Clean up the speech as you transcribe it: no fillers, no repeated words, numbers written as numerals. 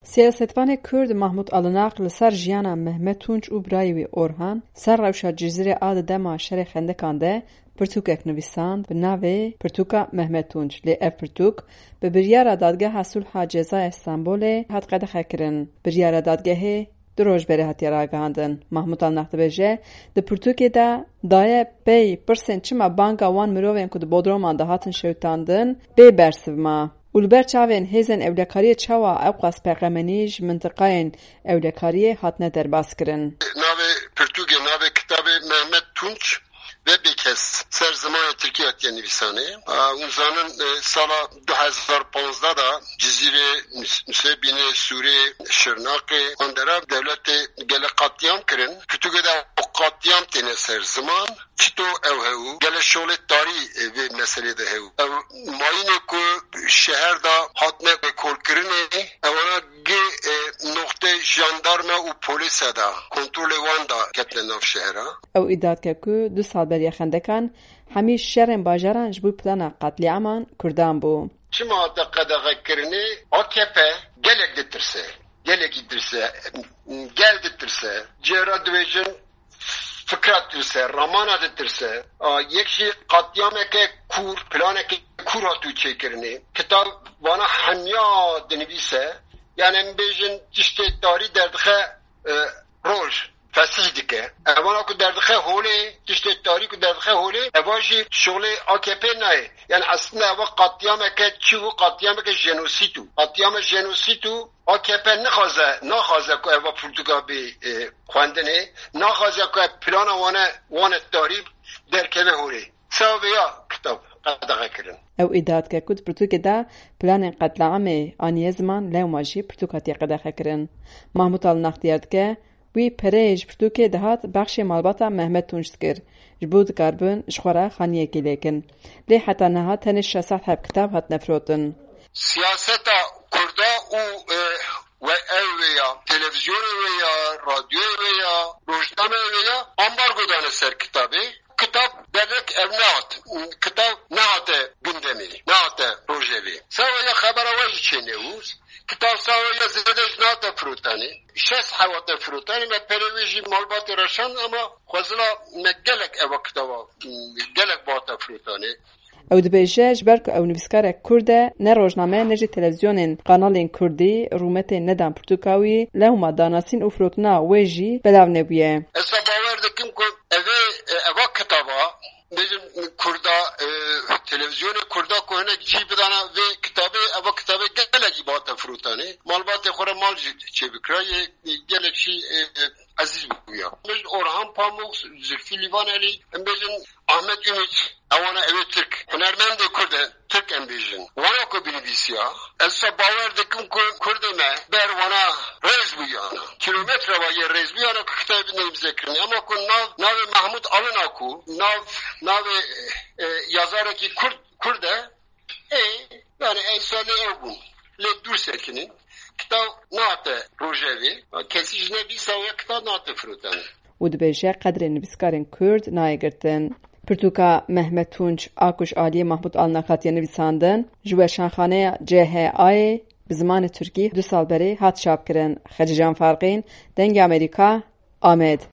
سیاستوان کرد محمود علناق لسر جیانا مهمت تونج و برای وی اورهان سر روشا جزیره آد دما شر خندکان ده پرتوکک نویساند به ناوی پرتوکا مهمت تونج لی اف پرتوک به بریارا دادگاه صلح جزای استانبول هات قدخه کرن. بریارا دادگاه دروج بره هاتی راگاندن. محمود علناق دبیجه ده پرتوکی ده دایه بی پرسن چما بانگا وان مروین کد بودرومان ده هاتن شوتاندن بی برسو ما. ولبر چاوین هیزن اولکاری چاوا اوقاس پیغمانیج منطقاین اولکاری هاتنه در باز کرن. ناوی پرتوکی ناوی کتاب مهمت تونج ve bir kez Serzamanı Türkiye nivîsane. Ew zanin sala 2015 da Cizîrê Nusêbînê Sûrê Şirnaqê Andera devletê gelek qatiyam kirin. Pirtûkê de qatiyam têne ser ziman. Çito ew hew gelek şolê tarî vê meselê de hew. Ew mayînê ku şeher da hatine kolkirinê ewana gê noqtê jandarma û polîsa da kontrolê wan da ketine nav şehera. Ew îddia dike ku 2 sal beriya xendekan hemî şerên bajaran ji bo plana qetliaman Kurdan bû. Çima te qedexekirinê AKP gelek ditirse, gelekî dirse, gel ditirse, cêra dibêjin fikra ditirse, ramana ditirse, yek jî qatiyameke kûr, planeke kûr hatû çêkirinê, kitab wana hemya dinivîse, yani em bêjin tiştê tarî derdixe roj. Fesih dike. Evana ku derdixe holê, tiştê tarî ku derdixe holê, eva jî şolê AKP nayê. Yani aslında eva qatiyameke çi û qatiyameke jenosît û. Qatiyama jenosît û AKP naxwaze ku eva Pirtûka bê xwendinê, naxwaze ku plana wane tarî derkeve holê. Sewa ya kitap qedexe kirin. Ew îddia dike ku di Pirtûkê de planên qetleamê aniyê ziman lewma jî Pirtûk hatiye qedexe kirin. Mahmud Alnaq diyar dike wî perê ji Pirtûkê dihat bexşê malbata Mehmet Tunç dikir ji bo dikarbin ji xwe re xaniyekê lêkin. Lê heta niha tenê 600 hevkitab hatine firotin. Siyaseta Kurda û ve ev veya televizyonê veya radyoyê veya rojnameyê veya ambargo dane ser kitabê. Kitap derek ev nehat. Kitap nehate gündemî, nehate rojevê. Sewa xebera we jî çênewûs. Kitap sahaya zedej nehate firotani. 6 hewate firotani me perêvî malbatê reşan ama xwezila me gelek eva kitaba gelek bata firotani. Ew dibêje ji ber ku ew nivîskarek Kurd e ne rojname ne jî televizyonên kanalên Kurdî rûmetê nedan Pirtûka wî lewma danasîn û firotina wê jî belav nebûye. Ez bawer dikim ku eva kitaba bêjin Kurda televizyonê Kurda ku hinek cî bidana vê kitabê eva kitabê gelekî bata firotanê malbatê xwe re mal jî çêbikirayê gelek jî aziz bûya. Bêjin Orhan Pamuk, Zülfî Livanelî, em bêjin Ahmet Ümit, ewana ev Türk, hunermendê Kurd e, Türk em bêjin. Wana ku binivîsiya, ez bawer dikim ku Kurdê me ber wana rêz bûyana. Kilometre wayê rêz bûyana ku kitabê nivîse kirin. Ama ku navê Mahmud Alina ku, navê yazarekî Kurd e, yani salê ev bûn. Lê dûr sekinin. Kitap nehate rojevê, kesî ji nevîsa wê kitap nehate firotanê. û dibêje qedrên nivîskarên Kurd nayê girtin. Pirtûka Mehmet Tunç a ku ji aliyê Mahmud Alnaq hatiye nivîsandin, ji weşanxaneya CHAyê bi zimanê Tirkî 2 sal berê hat çapkirin. Xecican Farqîn, Dengê Amerîka, Amed.